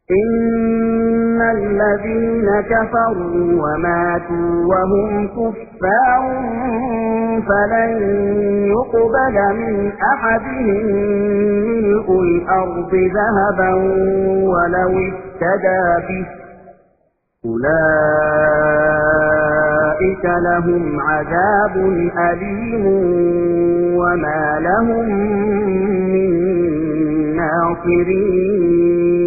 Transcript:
إن الذين كفروا وماتوا وهم كفار فلن يقبل من أحدهم ملء الأرض ذهبا ولو افتدى به أولئك لهم عذاب أليم وما لهم من ناصرين